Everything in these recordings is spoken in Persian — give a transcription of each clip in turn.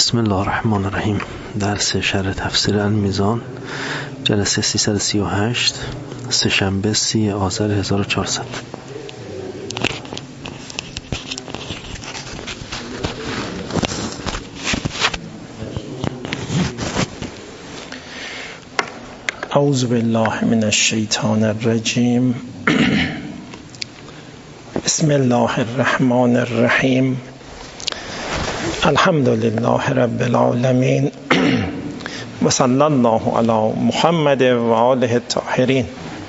بسم الله الرحمن الرحیم. درس شرح تفسیر المیزان، جلسه 338، سه‌شنبه 30 آذر 1400. اعوذ بالله من الشیطان الرجیم. بسم الله الرحمن الرحیم. الحمد لله رب العالمین و صلی الله علی محمد و آله الطاهرین.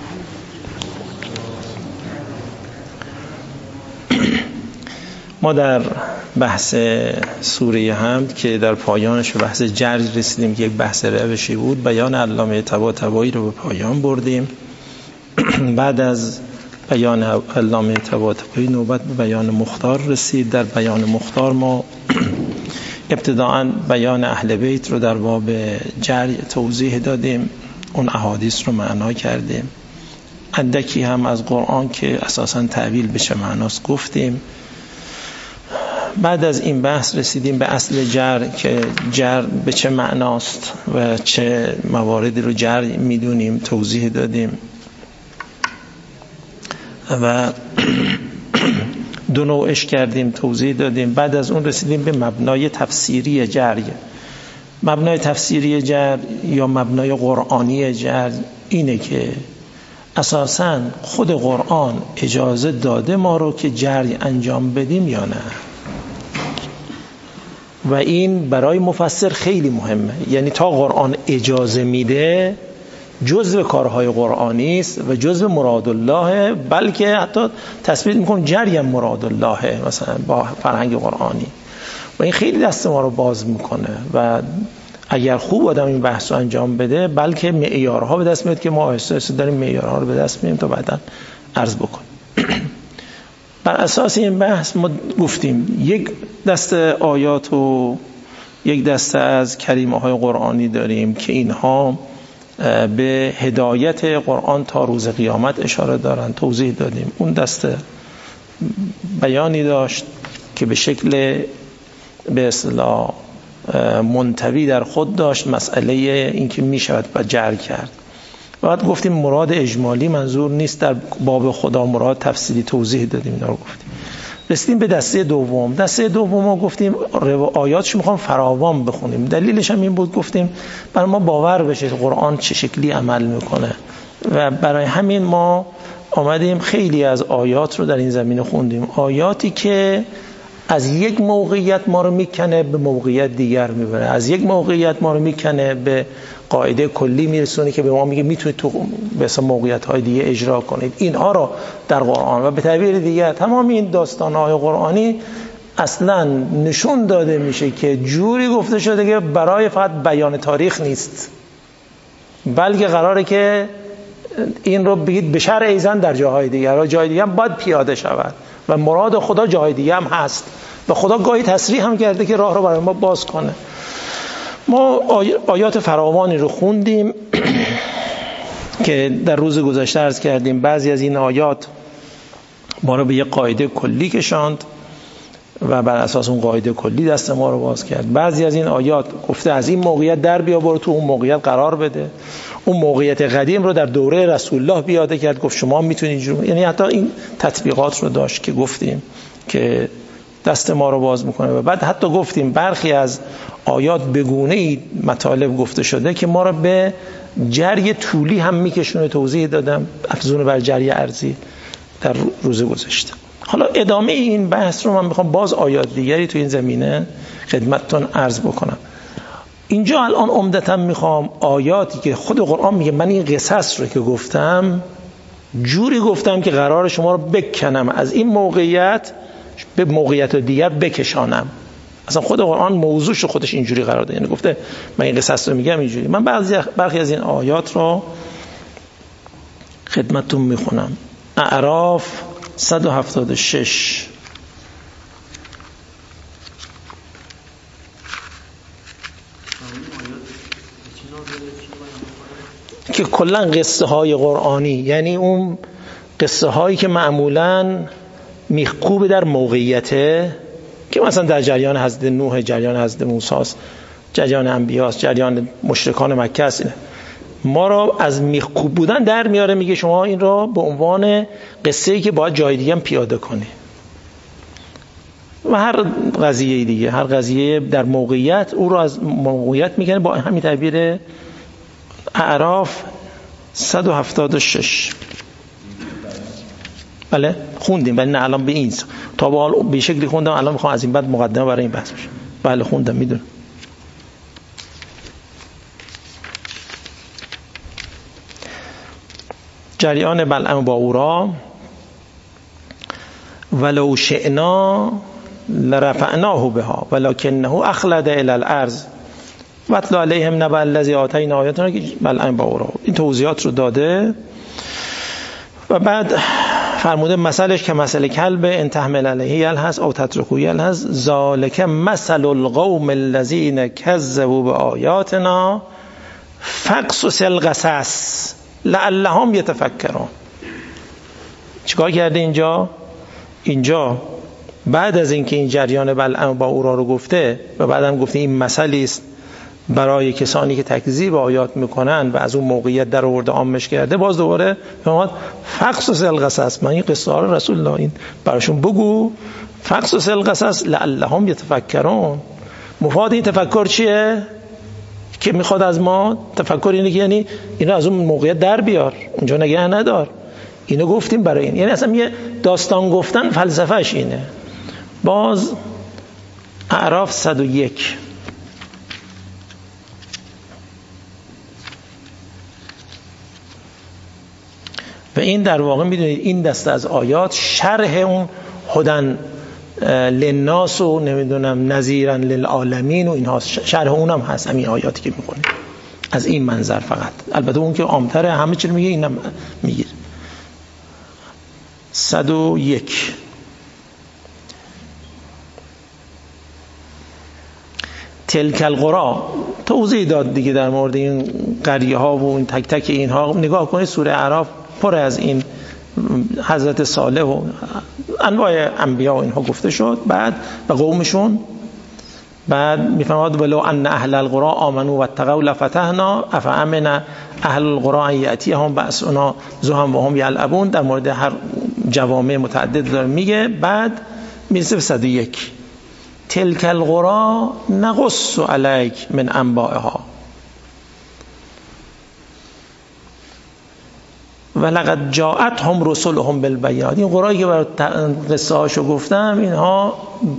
ما در بحث سوره حمد که در پایانش به بحث جرج رسیدیم که یک بحث روشی بود، بیان علامه طباطبایی رو به پایان بردیم. بعد از بیان علامه طباطبایی نوبت به بیان مختار رسید. در بیان مختار ما ابتداءً بیان اهل بیت رو در باب جرج توضیح دادیم، اون احادیث رو معنا کردیم، اندکی هم از قرآن که اساساً تعبیل به چه معناست گفتیم. بعد از این بحث رسیدیم به اصل جر که جر به چه معناست و چه مواردی رو جر میدونیم، توضیح دادیم و دو نوعش کردیم، توضیح دادیم. بعد از اون رسیدیم به مبنای تفسیری جر. مبنای تفسیری جر یا مبنای قرآنی جر اینه که اساساً خود قرآن اجازه داده ما رو که جر انجام بدیم یا نه، و این برای مفسر خیلی مهمه. یعنی تا قرآن اجازه میده جزء کارهای قرآنی است و جزء مراد الله، بلکه حتی تثبیت میکنه جری هم مراد الله مثلا با فرهنگ قرآنی، و این خیلی دست ما رو باز میکنه. و اگر خوب آدم این بحث رو انجام بده، بلکه معیارها به دست میاد که ما آهسته آهسته داریم معیارها رو به دست میاریم تا بعداً عرض بکنیم. بر اساس این بحث ما گفتیم یک دسته آیات و یک دسته از کریمه های قرآنی داریم که اینها به هدایت قرآن تا روز قیامت اشاره دارن، توضیح دادیم. اون دسته بیانی داشت که به شکل به اصطلاح منطوی در خود داشت مسئله این که می شود با جر کرد. بعد گفتیم مراد اجمالی منظور نیست، در باب خدا مراد تفصیلی توضیح دادیم، اینا رو گفتیم. رسیدیم به دسته دوم. دسته دوم ما گفتیم آیاتش میخوام فراوان بخونیم. دلیلش هم این بود گفتیم برای ما باور بشه قرآن چه شکلی عمل میکنه، و برای همین ما آمدیم خیلی از آیات رو در این زمینه خوندیم. آیاتی که از یک موقعیت ما رو میکنه به موقعیت دیگر میبره، از یک موقعیت ما رو میکنه به قاعده کلی میرسونه که به ما میگه میتونید تو مثلا موقعیت های دیگه اجرا کنید. اینها رو در قرآن و به تعبیر دیگر تمام این داستان های قرآنی اصلا نشون داده میشه که جوری گفته شده که برای فقط بیان تاریخ نیست، بلکه قراره که این رو بگید به شرع ایزن در جاهای دیگر و جای دیگر هم باید پیاده شود، و مراد خدا جای دیگه هم هست و خدا گاهی تصریح هم کرده که راه رو برای ما باز کنه. ما آیات فراوانی رو خوندیم که در روز گذشته عرض کردیم بعضی از این آیات ما رو به یک قاعده کلی کشاند و بر اساس اون قاعده کلی دست ما رو باز کرد. بعضی از این آیات گفته از این موقعیت در بیا برو تو اون موقعیت قرار بده، اون موقعیت قدیم رو در دوره رسول الله بیاده کرد، گفت شما میتونید اینجوری. یعنی حتی این تطبیقات رو داشت که گفتیم که دست ما رو باز میکنه. و بعد حتی گفتیم برخی از آیات بگونه‌ای مطالب گفته شده که ما رو به جری طولی هم میکشونه، توضیح دادم افزون بر جری عرضی در روز گذشته. حالا ادامه این بحث رو من میخوام باز آیات دیگری تو این زمینه خدمتتون عرض بکنم. اینجا الان عمدتاً میخوام آیاتی که خود قرآن میگه من این قصص رو که گفتم جوری گفتم که قرار شما رو بکنم از این موقعیت به موقعیت دیگر بکشانم. اصلا خود قرآن موضوعش رو خودش اینجوری قرار داده، یعنی گفته من این قصص رو میگم اینجوری. من برخی از این آیات رو خدمتتون میخونم. اعراف 176 که کلا قصه های قرآنی، یعنی اون قصه هایی که معمولاً میخکوب در موقعیته که مثلا در جریان حضرت نوح، جریان حضرت موسی است، جریان انبیاست، جریان مشرکان مکه است. ما را از میخکوب بودن در میاره، میگه شما این را به عنوان قصه‌ای که باید جای دیگه هم پیاده کنی. و هر قضیه دیگه، هر قضیه در موقعیت او را از موقعیت میکنه. با همین تعبیر اعراف 176 بله خوندیم، ولی نه الان به این تا به حال به شکلی خوندم، الان میخوام از این بعد مقدمه برای این بحث بشه. بله خوندم، میدونم. جریان بلعم با او را ولو شئنا لرفعناه بها ولکنه اخلد الى الارض واتل علیهم نبأ الذی آتینا آیاتنا، که بلعم با او را این توضیحات رو داده و بعد فرموده مثلش که مثل کلب ان تحمل علیه یلهث او تترکه یلهث ذالک مثل القوم الذین کذبوا بآیاتنا فاقصص القصص لعلهم یتفکرون. چیکار کرده اینجا بعد از اینکه این جریان بلعم با او را رو گفته و بعدم گفته این مثلی است برای کسانی که تکذیب آیات میکنن و از اون موقعیت در آورده عامش کرده، باز دوباره فرمود فقصص القصص، من این قصه ها رو رسول الله این براشون بگو، فقصص القصص لعلهم یتفکرون. مفاد این تفکر چیه که میخواد از ما؟ تفکر اینه که یعنی اینو از اون موقعیت در بیار، اونجا نگه ندار. اینو گفتیم برای این، یعنی اصلا یه داستان گفتن فلسفهش اینه. باز اعراف 101 و این در واقع میدونید این دسته از آیات شرح اون هدن للناس و نمیدونم نذیرا للعالمین و اینها، شرح اونم هست همین آیاتی که میخونیم از این منظر فقط. البته اون که عامتره همه چی رو میگه، اینم میگه. 101 تلک القرى توضیح داد دیگه در مورد این قریه ها و این تک تک اینها. نگاه کنید سوره اعراف پر از این حضرت صالح و انواع انبیا و اینها گفته شد. بعد به قومشون بعد میفرماد ولو ان اهل القرى آمنوا واتقوا لفتحنا افامن اهل القرى ان یاتیهم بأسنا ضحی و هم یلعبون. در مورد هر جوامع متعدد داره میگه. بعد میرسه به 101 تلک القرى نقص علیک من انبائها ولقد جاءتهم رسلهم بالبینات. این قرآنی که برای قصه هاشو گفتم، اینها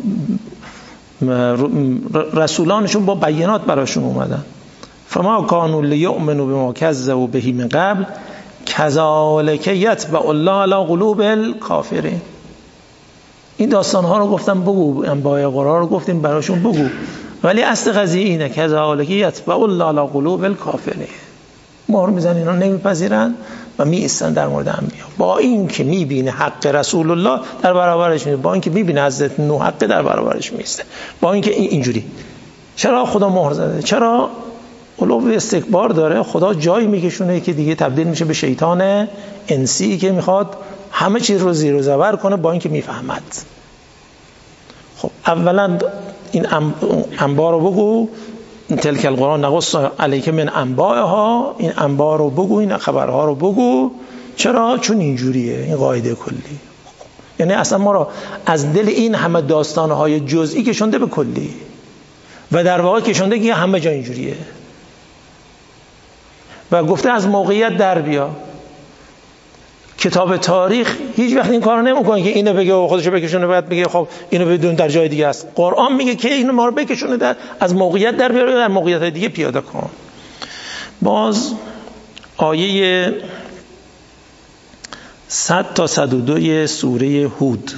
رسولانشون با بینات براشون اومدن. فما كانوا لیؤمنوا بما كذبوا به من قبل كذلك یطبع الله علی قلوب الکافرین. این داستان ها رو گفتم بگو، انباء قرآن رو گفتیم براشون بگو، ولی اصل قضیه اینه كذلك یطبع الله علی قلوب الکافرین. مهر میزنن، اینا نمیپذیرن و می ایستن در مورد انبیا. با این که میبینه حق رسول الله در برابرش میسته، با این که میبینه حضرت نوح حق در برابرش میسته، با این که اینجوری. چرا خدا مهر زده؟ چرا علو استکبار داره؟ خدا جایی میکشونه که دیگه تبدیل میشه به شیطان انسی که میخواد همه چیز رو زیر و زبر کنه با این که میفهمد. خب اولا این انبا رو بگو، تلک القرآن نقص علیک من انبائها، این انبا رو بگو، این خبرها رو بگو. چرا؟ چون اینجوریه، این قاعده کلی. یعنی اصلا ما رو از دل این همه داستانهای جزئی کشونده به کلی و در واقع کشونده که همه جا اینجوریه و گفته از موقعیت در بیا. کتاب تاریخ هیچ وقت این کارو نمیکنه که اینو بگه و خودشو بکشونه بعد بگه خب اینو بدون در جای دیگه است. قرآن میگه که اینو ما رو بکشونه در از موقعیت در بیاره در موقعیت دیگه پیاده کن. باز آیه 100 تا 102 سوره هود.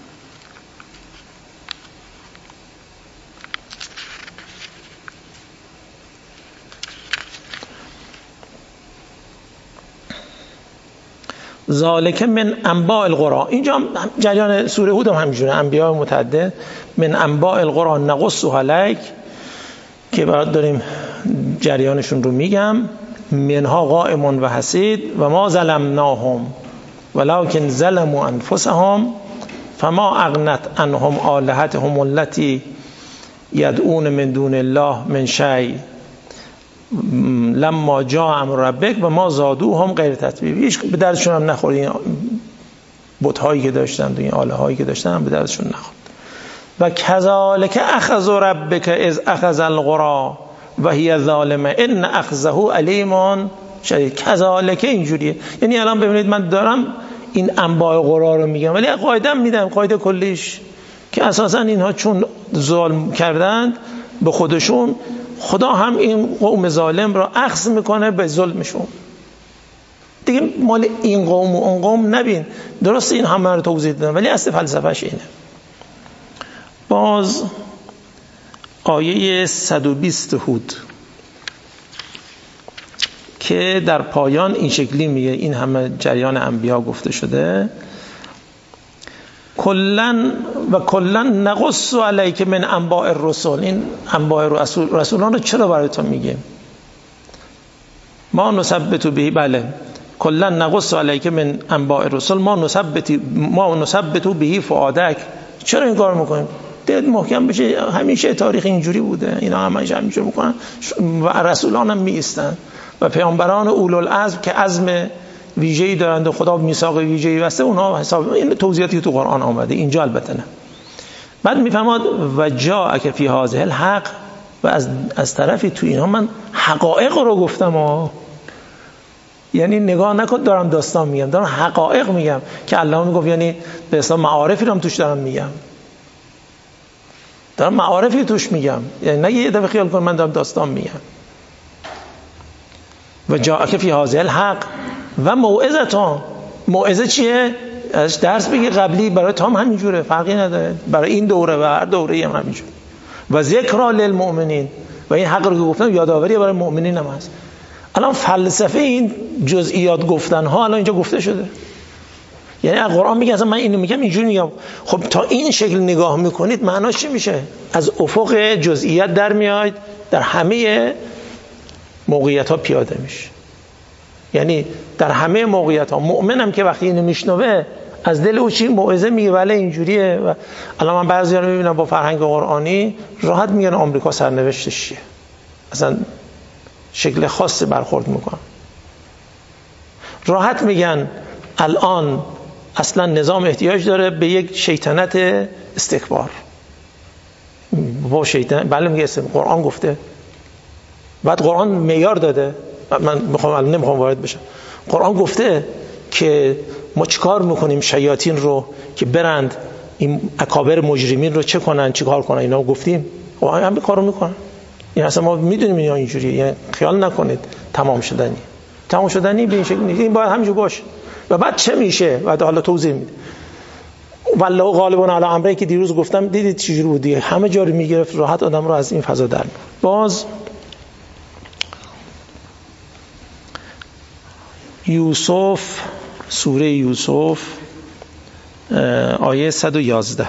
ذالک من انباء القرى. اینجا جریان سوره هود هم همینجوره، انبیاء متعدد. من انباء القرى نقص علیک که بعد داریم جریانشون رو میگم. منها قائم و حصید و ما ظلمناهم ولکن ظلموا انفسهم فما اغنت عنهم آلهتهم التي یدعون من دون الله من شیء لما جاء امر ربک و ما زادوهم غیر تتبیب. هیچ به دردشون هم نخورد، این بت‌هایی که داشتن و این آله‌هایی که داشتن هم به دردشون نخورد. و کذالک اخذ ربک اذ اخذ القری و هی ظالمه ان اخذه علیم شدید. کذالک اینجوریه، یعنی الان ببینید من دارم این انواع قرا رو میگم ولی قاعده میدم، قاعده کلیش که اساسا اینها چون ظلم کردند به خودشون، خدا هم این قوم ظالم را اخذ میکنه به ظلمشون دیگه. مال این قوم و اون قوم نبین. درسته این همه رو توضیح دادم ولی اصل فلسفهش اینه. باز آیه 120 هود که در پایان این شکلی میگه، این همه جریان انبیا گفته شده، کلن نقص علیک من انباء الرسل. این انباء رسولان رو چرا برای تو میگیم؟ ما نثبت به، بله، کلن نقص علیک من انباء الرسل ما نثبت به فؤادک. چرا این کار میکنیم؟ دید محکم بشه. همیشه تاریخ اینجوری بوده، اینا همیشه همینجوری میکنن و رسولان هم میایستن و پیامبران اولوالعزم که عزم ویژه‌ای دارند و خدا میثاق ویژه‌ای بسته، اونها حساب. این توضیحاتی که تو قرآن آمده، اینجا البته نه. بعد میفهمد و جاءک فی هذه الحق، و از طرفی تو اینها من حقایق رو گفتم یعنی نگاه نکن دارم داستان میگم، دارم حقایق میگم که الله میگفت، یعنی به اصلا معارفی رو هم توش دارم میگم، دارم معارفی توش میگم، یعنی نه یه دفعه خیال کن من دارم داستان میگم. و جاءک فی هذه الحق و موعظه چیه؟ ازش درس بگیر قبلی، برای تام همینجوره، فرقی نداره، برای این دوره و هر دوره هم همینجوره. و ذکر للمؤمنین، و این حق رو که گفتم یادآوری برای مؤمنین هم هست. الان فلسفه این جزئیات گفتن ها الان اینجا گفته شده، یعنی از قرآن میگه اصلا من اینو میگم اینجوری میگم. خب تا این شکل نگاه میکنید معناش چی میشه؟ از افق جزئیات در میاد، در همه موقعیت ها پیاده میشه. یعنی در همه موقعیت ها مؤمنم که وقتی اینو میشنوه از دل او چی موعظه میگه، ولی اینجوریه. و الان من بعضیا رو میبینم با فرهنگ قرآنی راحت میگن آمریکا سرنوشتش چیه، اصلا شکل خاصی برخورد میکنن، راحت میگن الان اصلا نظام احتیاج داره به یک شیطنت استکبار. با شیطان، بله میگه قرآن گفته، بعد قرآن معیار داده. من نمیخوام وارد بشم. قرآن گفته که ما چیکار میکنیم شیاطین رو که برند این اکابر مجرمین رو چه کنن، چیکار کنن، اینا گفتیم. قرآن هم کارو میکنن. این اصلا ما میدونیم اینا اینجوریه، یعنی خیال نکنید تمام شدنی به این شکل نیست. این باید همینجور باشه. و بعد چه میشه؟ بعد حالا توضیح میده. والله غالبا علی امری که دیروز گفتم، دیدید چجوری بود دیگه، همه جا رو میگرفت، راحت آدم رو از این فضا در می‌آورد. باز یوسف، سوره یوسف آیه 111.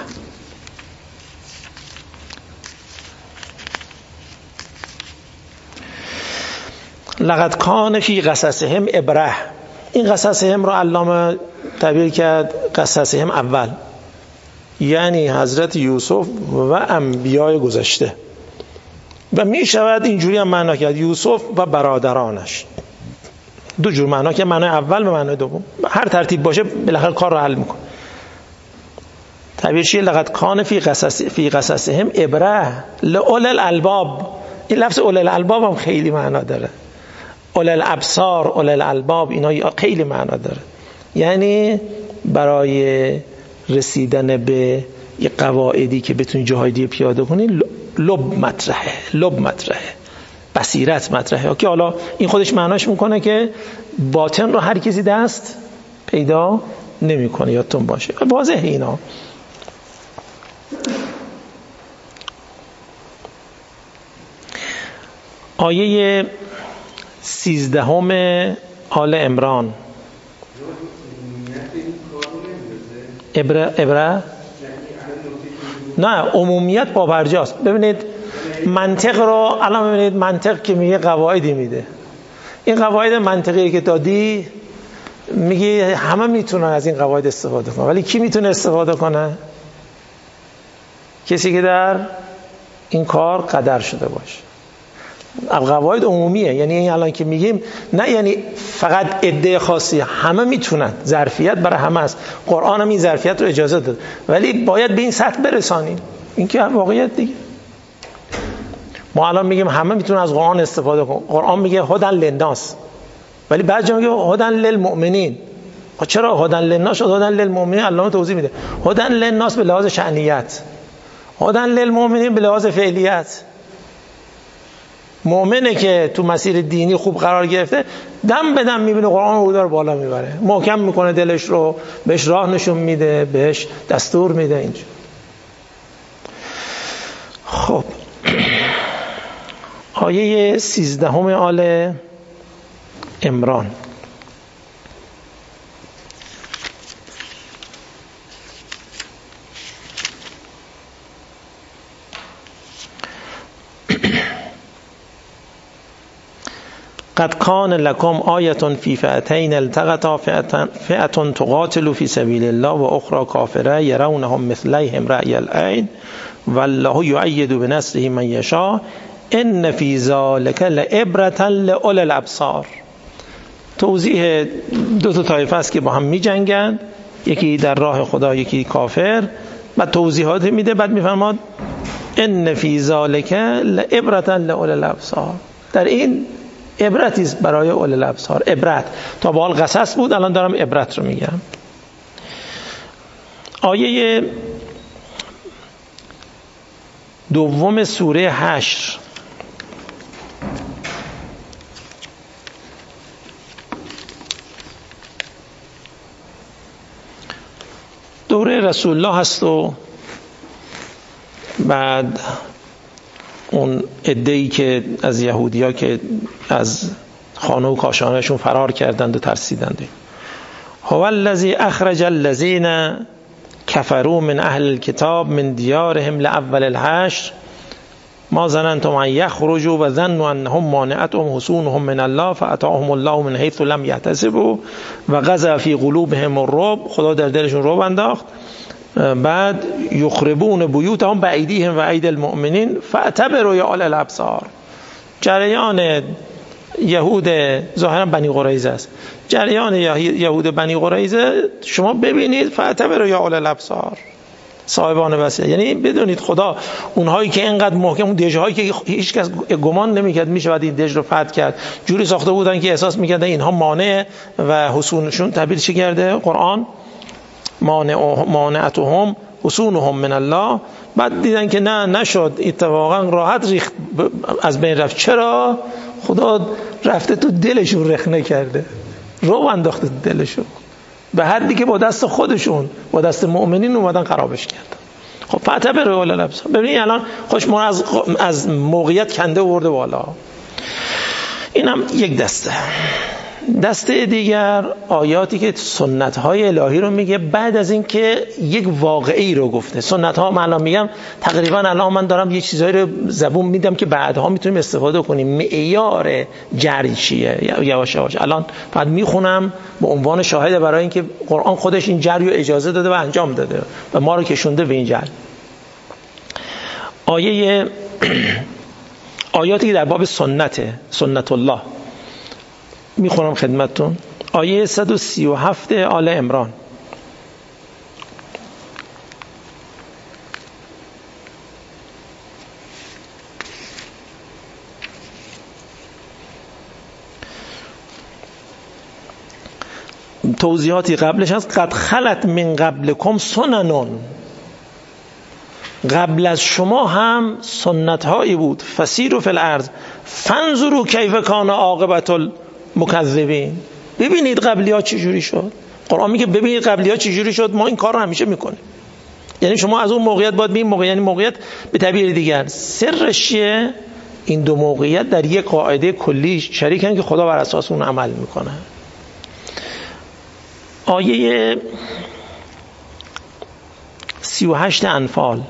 لقد کان فی قصصهم عبره. این قصصهم رو علامه تعبیر کرد قصصهم اول، یعنی حضرت یوسف و انبیای گذشته. و می شود اینجوری هم معنا کرد یوسف و برادرانش. دو جور معنا که معنای اول و معنای دوم، هر ترتیب باشه بالاخره کار رو حل میکنه. تعبیر چیه؟ لقد کان فی قصصهم عبره لأولی الالباب. این لفظ اولی الالباب هم خیلی معنا داره. اولی الابصار، اولی الالباب، اینا خیلی معنا داره. یعنی برای رسیدن به یه قواعدی که بتونی جاهای دیگه پیاده کنی، لب مطرحه، بصیرت مطرحه، که حالا این خودش معناش میکنه که باطن رو هر کسی دست پیدا نمیکنه. یادتون باشه واضحه اینا. آیه 13 آل عمران. عبره نه، عمومیت با برجاست. ببینید منطق رو الان ببینید، منطق که میگه قواعدی میده، این قواعد منطقی که دادی میگی همه میتونن از این قواعد استفاده کنن، ولی کی میتونه استفاده کنه؟ کسی که در این کار قدر شده باشه. قواعد عمومیه، یعنی این الان که میگیم نه یعنی فقط عده خاصی، همه میتونن، ظرفیت برای همه است. قرآن هم این ظرفیت رو اجازه داد، ولی باید به این سطح برسانیم. این که واقعیت دیگه. ما الان میگیم همه میتونن از قرآن استفاده کنن، قرآن میگه هدی للناس، ولی بعد جا میگه هدی للمؤمنین. چرا هدی للناس شد هدی للمؤمنین؟ علامه توضیح میده. هدی للناس به لحاظ شأنیت، هدی للمؤمنین به لحاظ فعلیت. مؤمنه که تو مسیر دینی خوب قرار گرفته، دم به دم میبینه قرآن رو داره بالا میبره، محکم میکنه دلش رو، بهش راه نشون میده، بهش دستور میده. اینجا خب آیه 13 آل عمران. قد کان لکم آیة فی فئتین التقطا فئة تقاتل فی سبیل الله و اخرى کافره یرونهم مثلیهم رأی العین والله یؤید بنصره من یشاء ان فی ذلک لعبرة لأولی الابصار. توضیح دو تا طایفه است که با هم می جنگن، یکی در راه خدا یکی کافر، بعد توضیحات میده، بعد میفرماد ان فی ذلک لعبرة لأولی الابصار. در این عبرتی است برای اول الابصار. عبرت تا به حال قصص بود، الان دارم عبرت رو میگم. آیه 2 سوره حشر. دوره رسول الله هست و بعد اون عده‌ای که از یهودی‌ها که از خانه و کاشانهشون فرار کردند و ترسیدند. هو الذی اخرج الذین کفروا من اهل الكتاب من دیارهم لاول الحشر ما ظننتم ان یخرجوا و ظنوا انهم مانعتهم حصونهم من الله فاتاهم الله من حیث لم یحتسبوا و قذف فی قلوبهم الرعب. خدا در دلشون رعب انداخت. بعد یخربون بیوتهم بایدیهم و ایدی المؤمنین فاعتبروا یا اولی الابصار. جریان یهود ظاهرا بنی قریظه است، جریان یهود بنی قریظه شما ببینید فاعتبروا یا اولی الابصار، صاحبان بصیرت. یعنی بدونید خدا اونهایی که اینقدر محکم، اون دژهایی که هیچ کس گمان نمیکرد میشه بعد این دژ رو فتح کرد، جوری ساخته بودن که احساس میکردن اینها مانع و حصونشون تعبیر چی کرده قرآن؟ مانعتهم حصونهم من الله. بعد دیدن که نه نشد، اتفاقا راحت ریخت از بین رفت. چرا؟ خدا رفته تو دلشون رخنه کرده، رو انداخته تو دلشون، به حدی که با دست خودشون با دست مؤمنین اومدن خرابش کردن. خب فاعتبروا اولی الابصار. ببینید الان خوش ما از موقعیت کنده ورده بالا. اینم یک دسته دیگر آیاتی که سنت‌های الهی رو میگه بعد از این که یک واقعی رو گفته. سنت‌ها من الان میگم تقریبا الان من دارم یه چیزایی رو زبون میدم که بعدها میتونیم استفاده کنیم. معیار جری چیه؟ یواش یواش الان بعد میخونم به عنوان شاهد برای اینکه قرآن خودش این جری رو اجازه داده و انجام داده و ما رو کشونده به این جری. آیاتی که در باب سنت الله میخونم خدمتتون. آیه 137 آل عمران. توضیحاتی قبلش هست. قد خلت من قبلکم سنن، قبل از شما هم سنت هایی بود. فسیروا فی الارض فانظروا کیف کان عاقبة المکذبین. ببینید قبلی ها چجوری شد. قرآن میگه ببینید قبلی ها چجوری شد، ما این کار رو همیشه میکنیم. یعنی شما از اون موقعیت باید به این موقعیت، یعنی موقعیت به تعبیر دیگر سرش چیه؟ این دو موقعیت در یک قاعده کلی شریکن که خدا بر اساس اون عمل میکنه. آیه 38 انفال.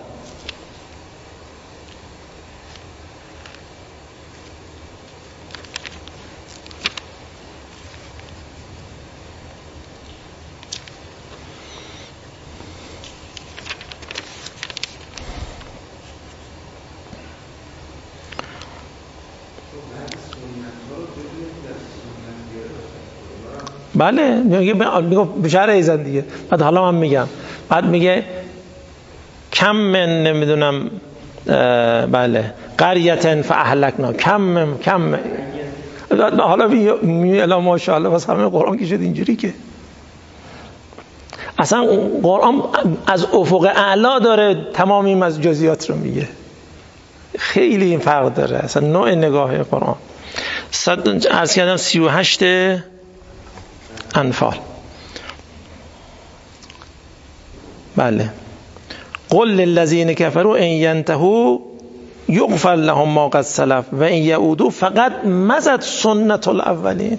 بله میگه به شهر ایزن دیگه. بعد حالا من میگم، بعد میگه کم من نمیدونم بله قریتن فاهلکنا کم حالا الا ماشاءالله واسه همه قرآن که شد اینجوری که اصلا قرآن از افق اعلا داره تمامی از جزئیات رو میگه. خیلی این فرق داره اصلا نوع نگاه قرآن. عرض کردم 38 انفال. بله قل للذین کفروا ان ینتهوا یغفر لهم ما قد سلف و ان یعودوا فقد مضت سنت الاولین.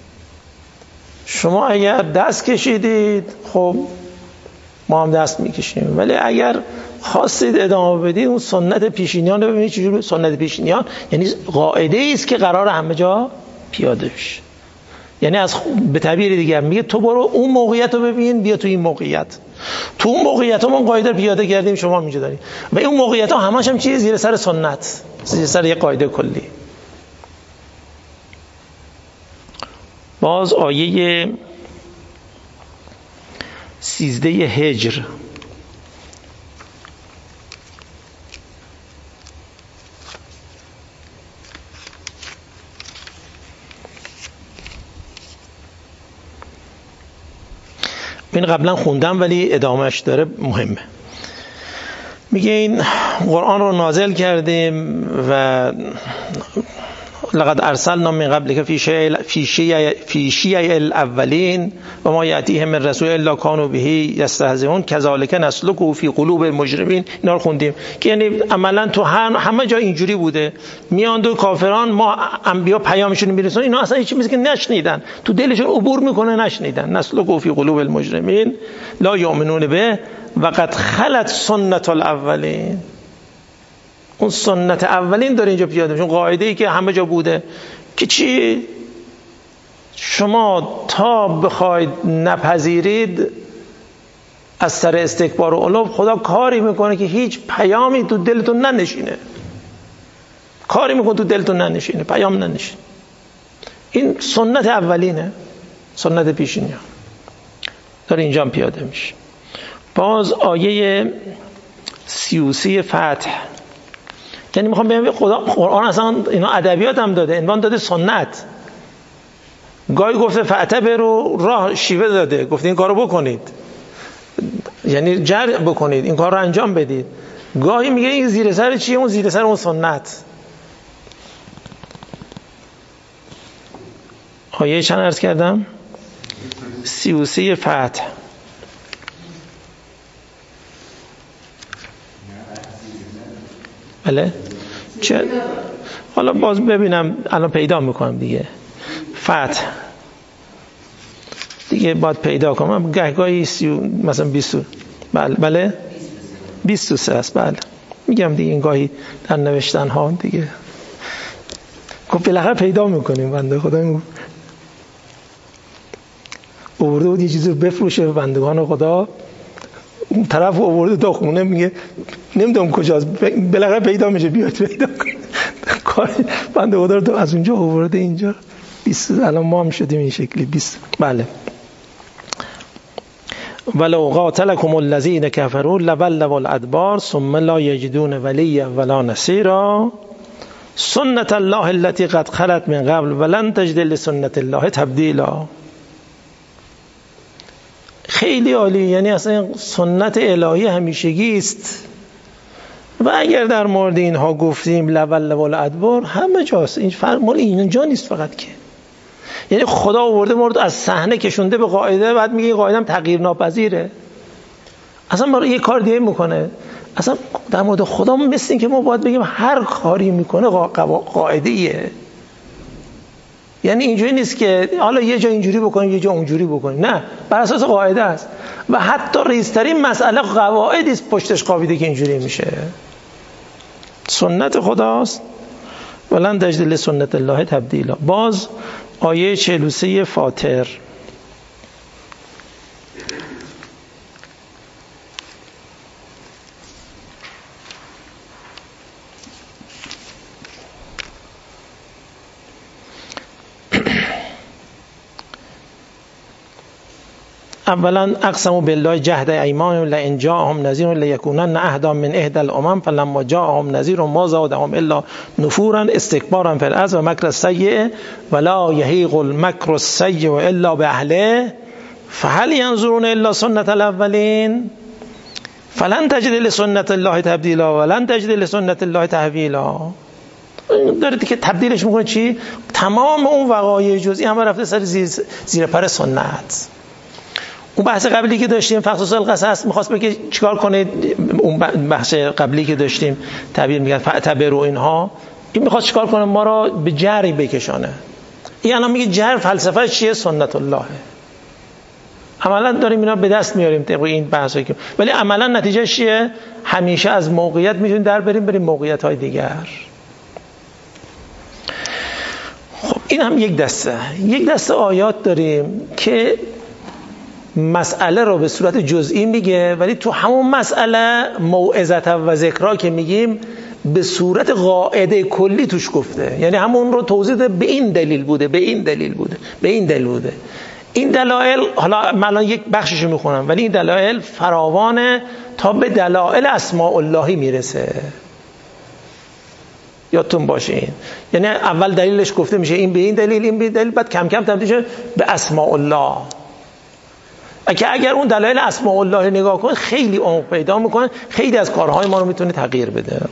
شما اگر دست کشیدید خب ما هم دست میکشیم، ولی اگر خواستید ادامه بدید اون سنت پیشینیان رو ببینید چجوری. سنت پیشینیان یعنی قاعده است که قرار همه جا پیاده بشه. یعنی از به تعبیر دیگر میگه تو برو اون موقعیت رو ببین، بیا تو این موقعیت. تو اون موقعیت ها ما قاعده پیاده کردیم، شما هم اینجا دارید و اون موقعیت ها همش هم چیه؟ زیر سر سنت، زیر سر یک قاعده کلی. باز آیه 13 هجر این قبلا خوندم ولی ادامهش داره، مهمه. میگه این قرآن رو نازل کردیم و لقد ارسلنا من قبلک فی شیع الاولین و ما یأتیهم من رسول الا كانوا به یستهزئون کذالک نسلکه فی قلوب المجرمین. اینا رو خوندیم که یعنی عملا تو همه جا اینجوری بوده. میان دو کافران، ما انبیا پیامشون میرسون، اینا اصلا هیچ چیزی که نشنیدن تو دلشون عبور میکنه، نشنیدن. نسلکه فی قلوب المجرمین لا یؤمنون به و قد خلت سنت الاولین. اون سنت اولین داره اینجا پیاده میشه، قاعده ای که همه جا بوده که چی؟ شما تا بخواید نپذیرید از سر استکبار و علو، خدا کاری میکنه که هیچ پیامی تو دلتون ننشینه. کاری میکنه تو دلتون ننشینه، پیام ننشینه. این سنت اولینه، سنت پیشینیان داره اینجا پیاده میشه. باز آیه 33 فتح، یعنی میخوام بگم قرآن اصلا اینا ادبیات هم داده، عنوان داده سنت. گاهی گفته فعتبر رو راه شیوه داده، گفته این کارو بکنید، یعنی جرع بکنید، این کار رو انجام بدید. گاهی میگه این زیر سر چیه؟ اون زیر سر اون سنت. آیه چند عرض کردم؟ 33 فتح. بله چه؟ حالا باز ببینم الان پیدا میکنم دیگه. فتح دیگه باید پیدا کنم، گاهی مثلا 20 بله 23 است. بله میگم دیگه این گاهی در نوشتن ها دیگه خب بالاخره پیدا میکنیم. بنده خدا آورده بود یه چیزی بفروشه به بندگان خدا، اون طرف آورده تا خونه، میگه نمیدونم کجاست، بالاخره پیدا میشه، بیاد پیدا کن. کار بنده خدا رو از اونجا آورده اینجا 20. الان ما هم شدیم این شکلی 20. بله ولو قاتلکم الذین کفروا لولوا الادبار ثم لا یجدون ولیا ولا نصیرا سنت الله التي قد خلت من قبل ولن تجد لسنت الله تبدیلا. خیلی عالی، یعنی اصلا سنت الهی همیشگی است و اگر در مورد اینها گفتیم لولوا الادبار، همه جاست. این فرق مال اینجا نیست فقط، که یعنی خدا آورده مورد از صحنه کشونده به قاعده، بعد میگه قاعده هم تغییر ناپذیره، اصلا ما یه کار دیگه میکنه. اصلا در مورد خدا مثل این که ما باید بگیم هر کاری میکنه قاعده ایه. یعنی اینجوری نیست که حالا یه جا اینجوری بکنیم یه جا اونجوری بکنیم، نه، بر اساس قاعده است و حتی ریزترین مسئله قواعدی است پشتش خوابیده که اینجوری میشه. سنت خداست ولن تجد لسنت الله تبدیلا. باز آیه 43 فاطر، اولا اقسموا بالله جهد ایمانهم لئن جاءهم نذیر لیکونن اهدی من احدى الامم فلما جاءهم نذیر ما زادهم الا نفورا استكبارا في الارض و مکر السیء ولا یحیق المکر السیء الا باهله فهل ينظرون الا سنة الاولین فلن تجد لسنت الله تبدیلا ولن تجد لسنت الله تحویلا. دارید که تبدیلش میکنه چی؟ تمام اون وقایع جزئی هم رفته سر زیر پر سنت. اون بحث قبلی که داشتیم فقصص القصص میخواست بگه چیکار کنه، اون بحث قبلی که داشتیم تعبیر میگن فاعتبر و اینها، این میخواست چیکار کنه؟ ما را به جری بکشانه. این الان میگه جر فلسفه چیه؟ سنت الله. عملا داریم اینا به دست میاریم طبق این بحثایی که، ولی عملا نتیجه چیه؟ همیشه از موقعیت میتونیم در بریم موقعیت های دیگر. خب این هم یک دسته آیات داریم که مسئله رو به صورت جزئی میگه، ولی تو همون مسئله موعظه و ذکرا که میگیم به صورت قاعده کلی توش گفته، یعنی همون رو توضیح ده به این دلیل بوده، به این دلیل بوده، به این دلیل بوده. این دلایل، حالا من یک بخششو میخونم، ولی این دلایل فراوانه تا به دلایل اسماء اللهی میرسه. یادتون باشه این، یعنی اول دلیلش گفته میشه این به این دلیل، این به این دلیل، بعد کم کم تبدیل شه به اسماء الله. اگر اون دلایل اسماء الله نگاه کنید خیلی عمق پیدا میکنه، خیلی از کارهای ما رو میتونه تغییر بده.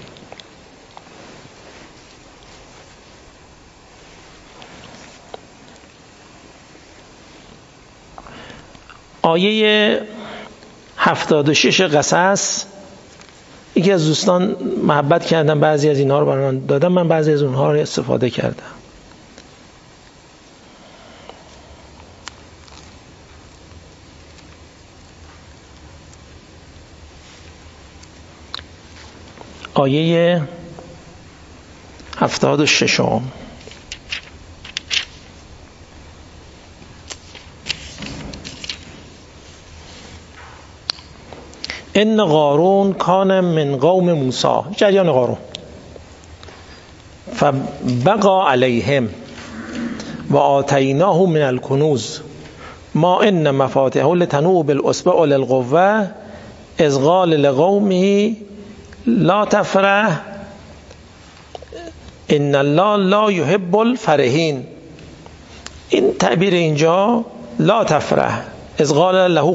آیه 76 قصص، یکی از دوستان محبت کردن بعضی از اینها رو برای من دادن، من بعضی از اونها رو استفاده کردم. آیه 76 ان قارون کان من قوم موسی، جریان قارون، فبقى علیهم و آتیناه من الکنوز ما ان مفاتحه لتنوء بالعصبة اولی القوة اذ قال لقومه لا تفرح ان الله لا يحب الفرحین. این تعبیر اینجا لا تفرح، اذ قال له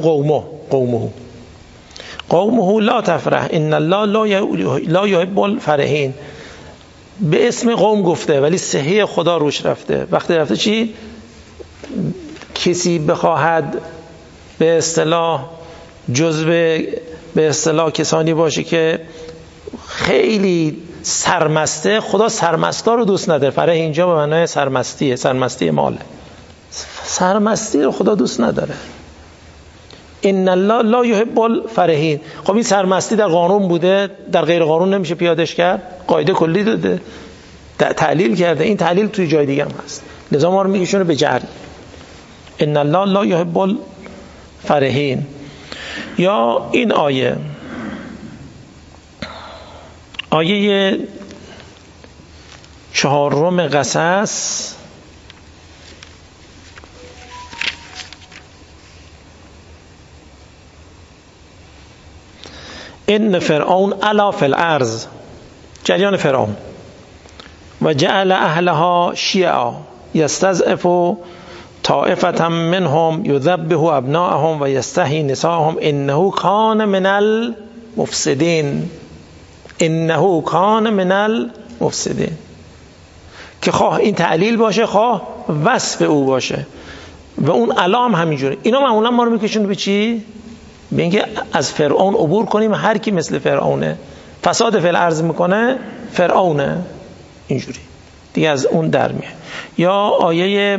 قومه لا تفرح ان الله لا يحب الفرحین. به اسم قوم گفته ولی صحیح خدا روش رفته. وقتی رفته چی؟ کسی بخواهد به اصطلاح جزو به اصطلاح کسانی باشه که خیلی سرمسته، خدا سرمستا رو دوست نداره. فرح اینجا به معنای سرمستیه، سرمستی ماله، سرمستی رو خدا دوست نداره. ان الله لا يحب الفرحین. خب این سرمستی در قانون بوده، در غیر قانون نمیشه پیادش کرد. قاعده کلی داده، تعلیل کرده. این تعلیل توی جای دیگه هم هست، لذا ما رو میکشونه به جری. ان الله لا يحب الفرحین. یا این آیه 4 قصص، ان فرعون علا فی الارض، جریان فرعون، و جعل اهلها شیعا یستضعف طائفة منهم یذبح ابناءهم و یستحیی نساءهم انه کان من المفسدین. انه کان من المفسدین، که خواه این تعلیل باشه خواه وصف او باشه، و اون علام همینجوره. اینا معمولا ما رو میکشونه به چی؟ به اینکه از فرعون عبور کنیم. هر کی مثل فرعونه فساد فی الارض میکنه فرعونه، اینجوری دیگه از اون در میه. یا آیه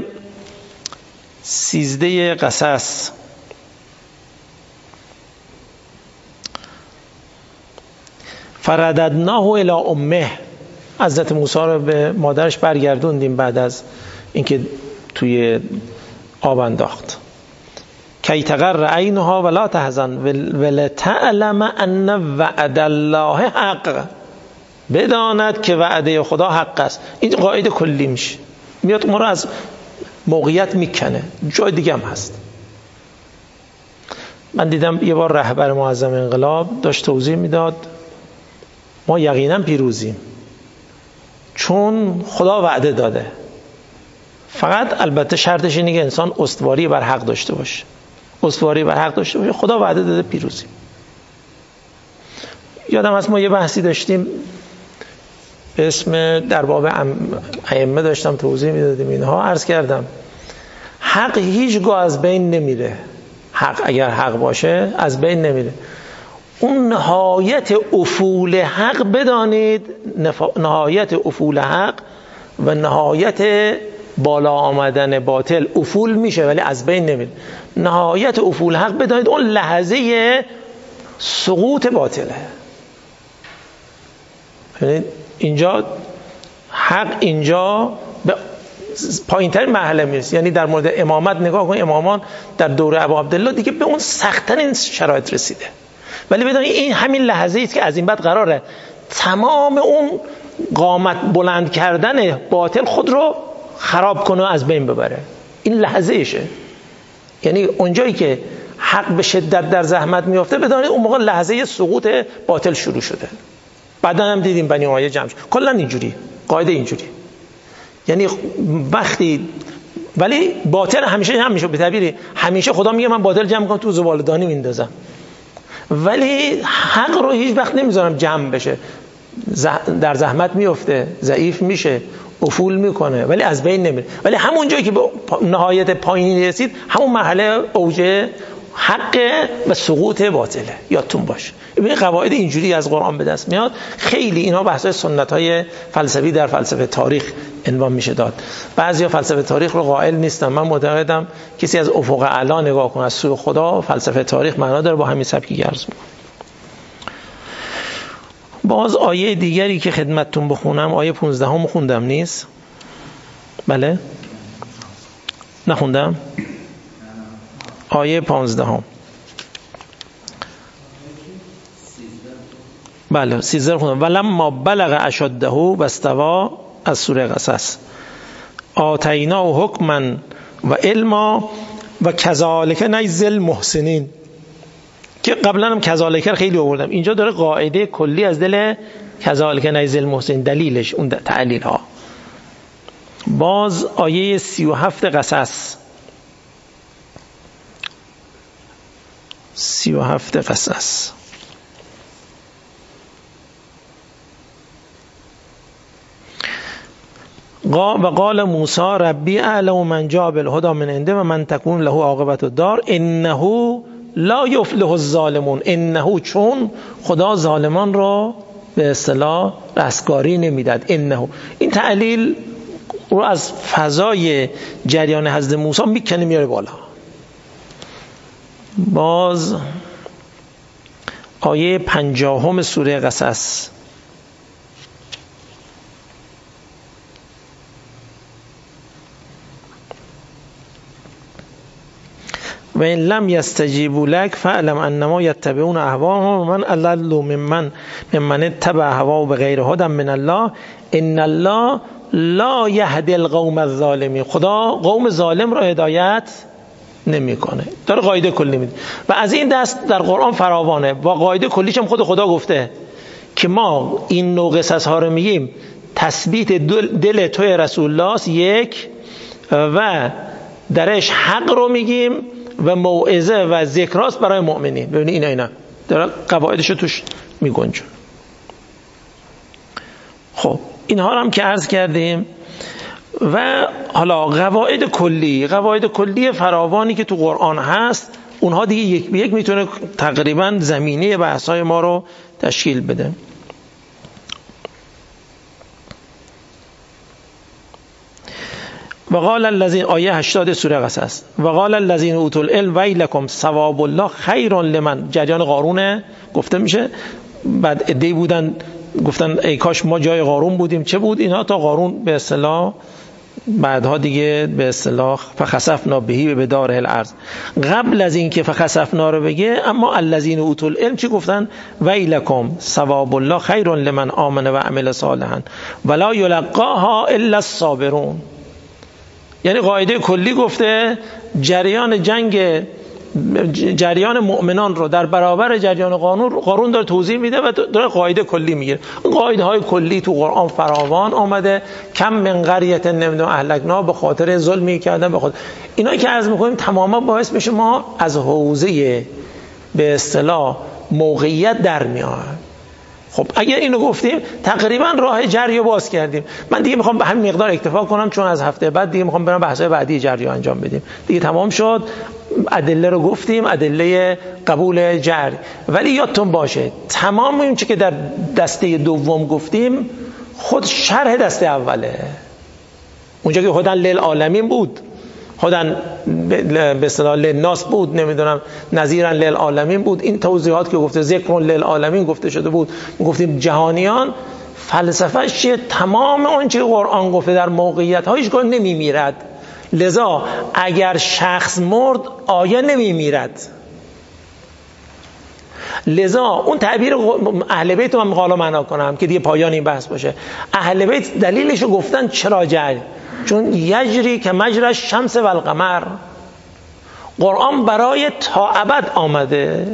13 قصص، فرددناه الی امه، حضرت موسی رو به مادرش برگردوندیم بعد از اینکه توی آب انداخت. کی تقر عینها ولا تحزن ولتعلم ان وعد الله حق، بداند که وعده خدا حق است. این قاعده کلی میشه، میاد ما رو از موقعیت میکنه. جای دیگه هم هست. من دیدم یه بار رهبر معظم انقلاب داشت توضیح میداد ما یقینا پیروزیم چون خدا وعده داده، فقط البته شرطش اینه که انسان استواری بر حق داشته باشه، استواری بر حق داشته باشه، خدا وعده داده پیروزیم. یادم هست ما یه بحثی داشتیم به اسم در باب ائمه داشتم توضیح میدادیم اینها، عرض کردم حق هیچگاه از بین نمیره، حق اگر حق باشه از بین نمیره. اون نهایت افول حق بدانید، نهایت افول حق و نهایت بالا آمدن باطل افول میشه ولی از بین نمیره. نهایت افول حق بدانید اون لحظه سقوط باطله. اینجا حق اینجا به پایین ترین مرحله میرسه. یعنی در مورد امامت نگاه کن، امامان در دوره ابو عبدالله دیگه به اون سخت‌ترین شرایط رسیده، ولی بدونید این همین لحظه است که از این بعد قراره تمام اون قامت بلند کردن باطل خود رو خراب کنه و از بین ببره. این لحظه ایشه. یعنی اونجایی که حق به شدت در زحمت میفته بدونید اون موقع لحظه سقوط باطل شروع شده. بعدا هم دیدیم بنی امیه جمع شد. کلا اینجوری، قاعده اینجوری. یعنی وقتی ولی باطل همیشه به تعبیری همیشه خدا میگه من باطل جمع کنم تو زباله‌دانی میندازم، ولی حق رو هیچ وقت نمیذارم جمع بشه. در زحمت میفته، ضعیف میشه، افول میکنه ولی از بین نمیره. ولی همون جایی که به نهایت پایینی رسید همون مرحله اوج حق و سقوط باطله. یادتون باشه این قواعد اینجوری از قرآن به دست میاد. خیلی اینها بحث‌های سنت‌های فلسفی در فلسفه تاریخ عنوان میشه داد. بعضیا فلسفه تاریخ رو قائل نیستن. من معتقدم کسی از افق اعلی نگاه کنه، از سوی خدا، فلسفه تاریخ معنا داره. با همین سبکی گرز می‌کنه. باز آیه دیگری که خدمتتون بخونم، آیه 15 هم خوندم نیست؟ بله؟ نخوندم؟ آیه 15 هم. بله 13 خوندم. ولما بلغ اشده و استوى از سوره قصص آتیناه حکما و علما و کذالک نجزی المحسنین که قبلا هم کذالک خیلی آوردم. اینجا داره قاعده کلی از دل کذالک نجزی المحسنین، دلیلش اون تعلیل ها. باز آیه 37 قصص، 37 قصص و قال موسی ربی اعلم من جاء بالهدى من عنده و من تكون له عاقبة الدار انه لا یفلح الظالمون. انه چون خدا ظالمان را به اصطلاح رستگاری نمیداد. انه این تعلیل رو از فضای جریان حضرت موسی میکنه میاره بالا. باز آیه 50 سوره قصص، و این لم یستجیبوا لک فاعلم انما یتبعون اهواهم و من اضل ممن اتبع هواه بغیر هدی من الله ان الله لا یهدی القوم الظالمین. خدا قوم ظالم را هدایت نمیکنه. داره قاعده کلی میده و از این دست در قرآن فراوانه. و قاعده کلیش هم خدا گفته که ما این نوع قصص ها رو میگیم تثبیت دل توی رسول الله یک، و درش حق رو میگیم و موعظه و ذکراست برای مؤمنین. ببینید اینا داره قواعدش رو توش میگنجون. خب اینها رو هم که عرض کردیم و حالا قواعد کلی فراوانی که تو قرآن هست، اونها دیگه یک به یک میتونه تقریبا زمینه بحث‌های ما رو تشکیل بده. و قال الذين آیه 80 سوره قصص و قال الذين اوتوا العلم ویلکم ثواب الله خیر لمن. جریان قارون گفته میشه. بعد عده‌ای بودن گفتن ای کاش ما جای قارون بودیم. چه بود اینا تا قارون به اصطلاح بعدها دیگه به اصطلاح فخسفنا بهی به دار الارض. قبل از این که فخسفنا رو بگه اما الذين اوتوا العلم چی گفتن؟ ویلکم ثواب الله خیر لمن آمن و عمل صالحا ولا یلقاها الا الصابرون. یعنی قاعده کلی گفته جریان جنگ جریان مؤمنان رو در برابر جریان قارون داره توضیح میده و داره قاعده کلی میگیره. قاعده های کلی تو قرآن فراوان آمده. کم من قریة نمیدونم اهلکنا به خاطر ظلمی کردن به خاطر اینا که عرض میکنیم تماما باعث میشه ما از حوزه به اصطلاح موقعیت در میاد. خب اگر اینو گفتیم تقریبا راه جری رو باز کردیم. من دیگه میخوام به همین مقدار اکتفا کنم چون از هفته بعد دیگه میخوام برم بحث‌های بعدی جری رو انجام بدیم. دیگه تمام شد. ادله رو گفتیم، ادله قبول جری. ولی یادتون باشه تمام این چیزی که در دسته دوم گفتیم خود شرح دسته اوله. اونجا که هدن للعالمین بود، هدن به اصطلاح للناس بود، نمیدونم نذیرا للعالمین بود، این توضیحات که گفته ذکر للعالمین گفته شده بود، گفتیم جهانیان فلسفه‌اش چیه؟ تمام اون چیزی قرآن گفته در موقعیت هایش گفت نمیمیرد. لذا اگر شخص مرد آیه نمیمیرد. لذا اون تعبیر اهل بیت رو من حالا معنا کنم که دیگه پایان این بحث باشه. اهل بیت دلیلش رو گفتن چرا جری؟ چون یجری که مجری الشمس و القمر، قرآن برای تا ابد آمده.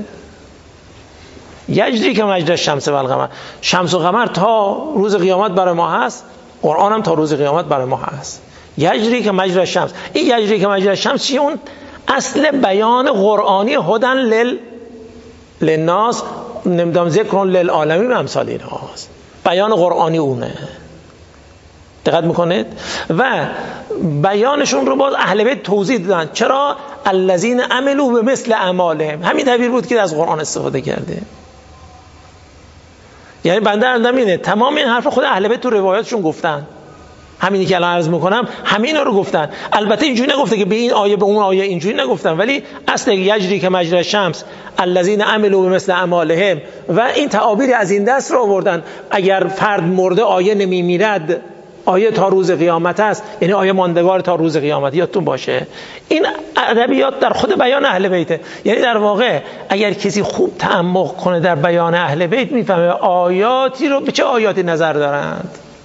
یجری که مجری الشمس و القمر، شمس و قمر تا روز قیامت برای ما هست، قرآن هم تا روز قیامت برای ما هست. یجری که مجری الشمس، این یجری که مجری الشمس چیه؟ اون اصل بیان قرآنی هدن للناس، نمیدونم ذکر للعالمین و امثال اینهاست. بیان قرآنی اونه. دقت میکنید؟ و بیانشون رو باز اهل بیت توضیح دادن. چرا؟ الذین عملوا بمثل اعمالهم، همین تعبیر بود که از قرآن استفاده کرده. یعنی بنده اندم اینه تمام این حرف خود اهل بیت تو روایاتشون گفتن. همینی که الان عرض میکنم همین رو گفتن. البته اینجوری نگفته که به این آیه به اون آیه اینجوری نگفتن، ولی اصل یجری که مجری الشمس الذین عملوا بمثل اعمالهم و این تعابیر از این دست رو آوردن. اگر فرد مرده آیه نمیمیرد، آیه تا روز قیامت است، یعنی آیه ماندگار تا روز قیامت. یادتون باشه این ادبیات در خود بیان اهل بیته. یعنی در واقع اگر کسی خوب تعمق کنه در بیان اهل بیت میفهمه آیاتی رو به چه آیاتی نظر دارند،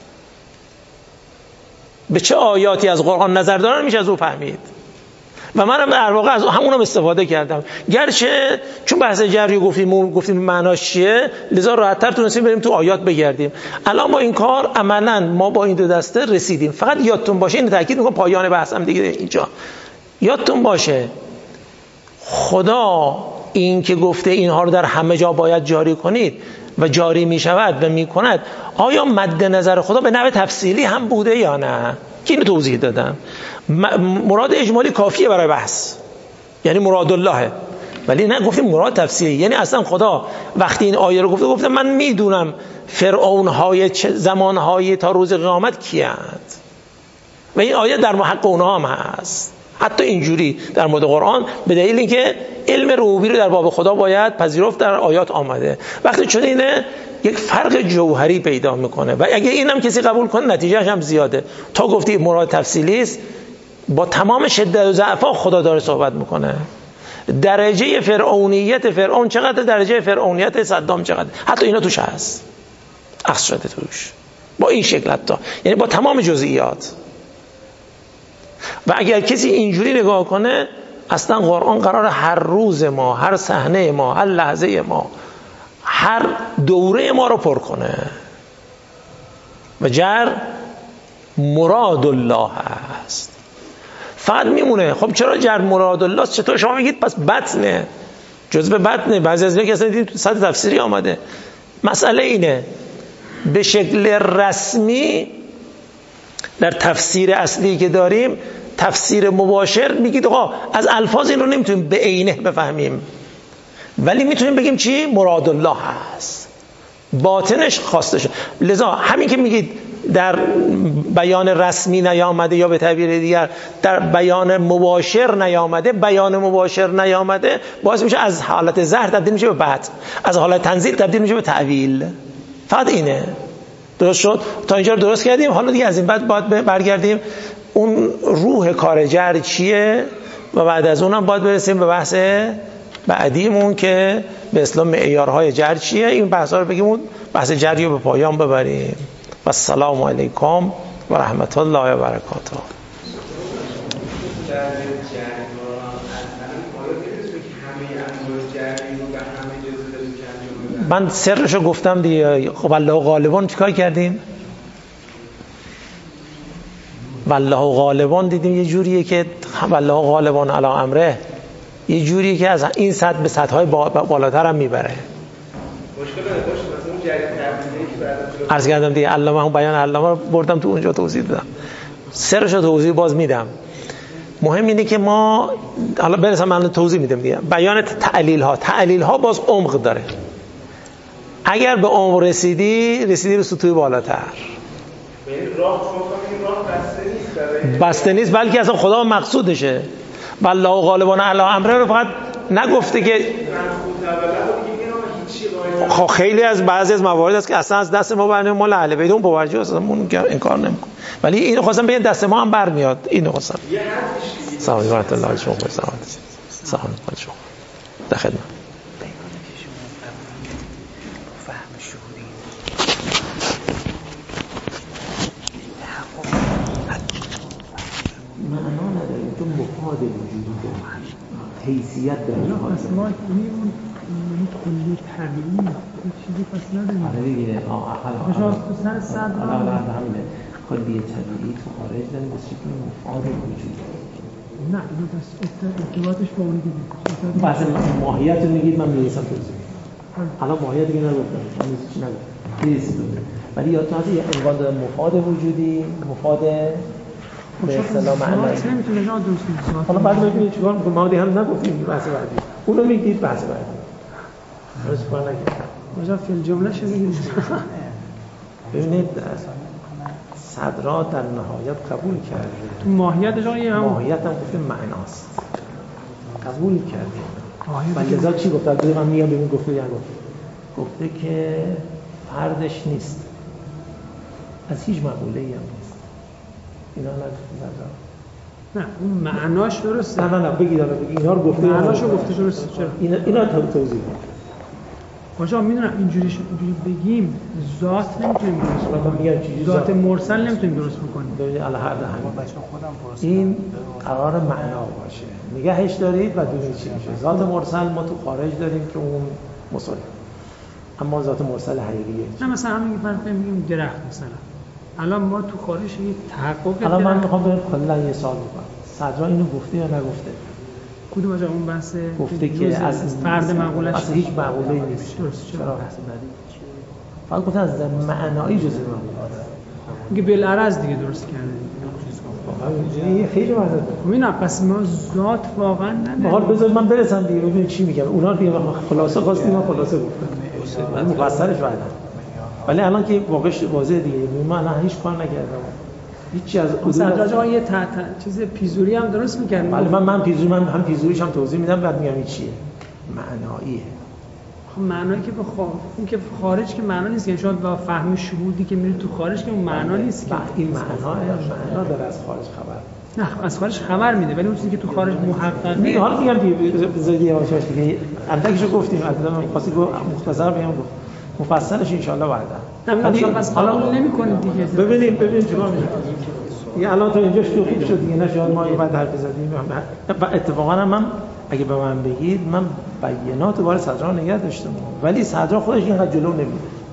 به چه آیاتی از قرآن نظر دارن، میشه از او فهمید. و منم در واقع از همونم استفاده کردم. گرچه چون بحث جری گفتیم معناش چیه، لذا راحت‌تر تونستیم بریم تو آیات بگردیم. الان با این کار عملاً ما با این دو دسته رسیدیم. فقط یادتون باشه، این تاکید میکنم پایان بحثم دیگه اینجا، یادتون باشه خدا این که گفته اینها رو در همه جا باید جاری کنید و جاری میشود و میکند، آیا مد نظر خدا به نحو تفصیلی هم بوده یا نه؟ که اینو توضیح دادم. مراد اجمالی کافیه برای بحث، یعنی مراد اللهه، ولی نه گفتیم مراد تفصیلی. یعنی اصلا خدا وقتی این آیه رو گفته من میدونم فرعون های زمان های تا روز قیامت کیند و این آیه در حق اونها هم هست. حتی اینجوری در مورد قرآن به دلیل اینکه علم ربوبی رو در باب خدا باید پذیرفت در آیات آمده. وقتی چون اینه یک فرق جوهری پیدا میکنه و اگه اینم کسی قبول کنه نتیجهش هم زیاده. تا گفتی مراد تفصیلی است، با تمام شدت و ضعف خدا داره صحبت میکنه. درجه فرعونیت فرعون چقدر، درجه فرعونیت صدام چقدر، حتی اینا توش هست، اخذ شده توش با این شکل، حتی یعنی با تمام جزئیات. و اگر کسی اینجوری نگاه کنه اصلا قرآن قرار هر روز ما، هر صحنه ما، هر لحظه ما، هر دوره ما رو پر کنه. و جر مراد الله است. فقط میمونه خب چرا جر مراد الله است؟ چطور شما میگید پس بطنه، جزء بطنه؟ بعضی از اینا که اصلا دیدید تو سطح تفسیری آمده. مسئله اینه به شکل رسمی در تفسیر اصلی که داریم، تفسیر مباشر، میگید آقا از الفاظ این رو نمیتونیم به عینه بفهمیم، ولی میتونیم بگیم چی؟ مراد الله هست، باطنش خواسته شد. لذا همین که میگید در بیان رسمی نیامده یا به تعبیر دیگر در بیان مباشر نیامده، بیان مباشر نیامده باعث میشه از حالت ظاهر تبدیل میشه به بطن، از حالت تنزیل تبدیل میشه به تعویل. فقط اینه. درست شد؟ تا اینجا رو درست کردیم. حالا دیگه از این بعد باید برگردیم اون روح کار جر چیه و بعد از اونم باید برسیم به بحث بعدیمون که به اصطلاح معیارهای جر چیه. این بحثا رو بگیم اون بحث جری رو به پایان ببریم. و السلام علیکم و رحمت الله و برکاته. من سرشو گفتم دیگه. خب الله غالبان چیکار کردیم؟ والله غالبان دیدیم یه جوریه که والله غالبان علی امره، یه جوریه که از این سطح به سطح‌های بالاتر هم میبره. مشکل نداره مثلا اون جریان تبدیلی که بعد عرض کردم دیگه علامه، اون بیان علامه رو بردم تو اونجا توضیح دادم، سرشو توضیح باز میدم. مهم اینه که ما حالا برسم من توضیح میدم دیگه. بیان تعلیل ها باز عمق داره. اگر به عمق رسیدی به سطوح بالاتر. بسته نیست بلکه اصلا خدا مقصودشه. والله غالبان علی امره رو فقط نگفته که خب خیلی از بعضی از موارد است که اصلا از دست ما برمیاد، ما اهل بیت اون باورجو اصلا اون انکار نمیکنه، ولی اینو خواستم بگم دست ما هم برمیاد. اینو خواستم. سلام علیکم الله شما بسلامت. سلام علیکم شما در خدمت. معنا نداره تو مفاد وجودی داره، حیثیت داره. ما میمون کلی طبیعی چیزی پس نداریم. آره دیگه. شما تو سر صدر همینه. کلی طبیعی تو خارج داریم به شکل مفاد وجودی. نه اینو بس ارتباطش با اون دیگه. بحث ماهیت رو میگید من میرسم توضیح. الان ماهیت دیگه نگفتم. من چیزی نگفتم. ولی یادتون هست یه عنوان داره مفاد وجودی، مفاد به اصطلاح معنایی. نمیتونه نگاه درست کنه. حالا بعد ببینید چیکار می‌کنیم. ما دیگه هم نگفتیم بحث بعدی. اونو میگید بحث بعدی. درست کار نکردم. ماجرا فیل جمله شو بگید. ببینید صدرا در نهایت قبول کرده. تو ماهیتش آقا هم ماهیت هم گفته معناست. قبول کرده. و لذا چی گفت؟ البته من میگم ببین گفته یا گفته که فردش نیست. از هیچ مقوله‌ای هم نیست. اینا نه اون معناش درسته. نه بگید اینا رو گفته، معناشو گفته درسته. چرا اینا توضیح بده. باشه میدونم اینجوری بگیم ذات نمیتونیم درست کنیم. ذات مرسل نمیتونیم درست بکنیم. ببینید الان هر ده این قرار معنا باشه. نگهش دارید و ببینید چی میشه. ذات مرسل ما تو خارج داریم که اون مصالح. اما ذات مرسل حقیقیه. نه مثلا همین فرض میگیم درخت مثلا. الان ما تو خارج یه تحقق الان من میخوام ببینم کلا یه سوال بکنم. صدرا اینو گفته یا نگفته؟ کدوم جا اون بحث گفته که از فرد مقوله‌اش اصلا هیچ مقوله‌ای نیست. درست. چرا بحث بعدی؟ فقط گفتن از معنایی جزء مقوله. میگه بالعرض دیگه درست کرده. این خیلی معنی. مینا پس ما ذات واقعا نداریم. حالا بذار من برسم دیگه ببینید چی میگم. اونا دیگه خلاصه خواستیم من خلاصه گفتم. من مفصلش بعدم. ولی الان که واقعش واضحه دیگه. من هیچ کار نکردم. هیچ از صدر جان یه چیز پیزوری هم درست می‌کنه. ولی من پیزوریش هم توضیح میدم بعد میگم این چیه. معناییه. خب معنایی که اون که خارج که معنا نیست، یعنی شاید با فهم شهودی که میره تو خارج که اون معنا نیست که این معنا داره از خارج خبر. نه از خارج خبر میده ولی اون چیزی که تو خارج محقق نه. حالا میگم بذارید یواش دیگه اندکشو گفتیم. البته من خاصی مختصر بگم مفصلش ان شاء الله بعدا. ولی پس حالا نمی‌کنید دیگه. ببینید چیکار میشه. دیگه الان تا اینجاش که خوب شد دیگه. نشد ما بعد حرف بزنیم. اتفاقا من اگه به من بگید من بیانات بار صدرا نگه داشتم ولی صدرا خودش اینقدر جلو نمیره.